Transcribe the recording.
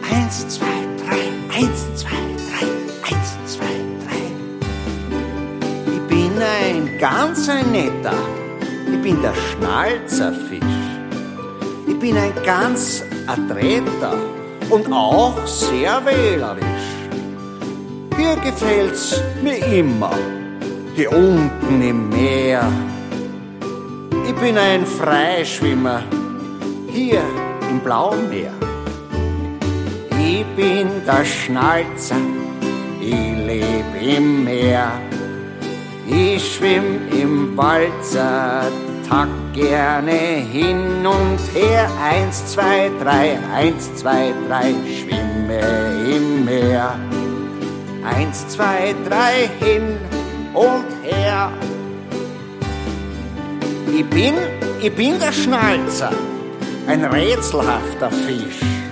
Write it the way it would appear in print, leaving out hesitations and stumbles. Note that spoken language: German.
1, 2, 3, 1, 2, 3, 1, 2, 3. Ich bin ein ganz ein netter, ich bin der Schnalzerfisch. Ich bin ein ganz Adreter und auch sehr wählerisch. Hier gefällt's mir immer, hier unten im Meer. Ich bin ein Freischwimmer, hier im blauen Meer. Ich bin der Schnalzer, ich leb im Meer. Ich schwimm im Walzer, tack gerne hin und her. 1, 2, 3, 1, 2, 3, schwimme im Meer. 1, 2, 3, hin und her. Ich bin der Schnalzer, ein rätselhafter Fisch.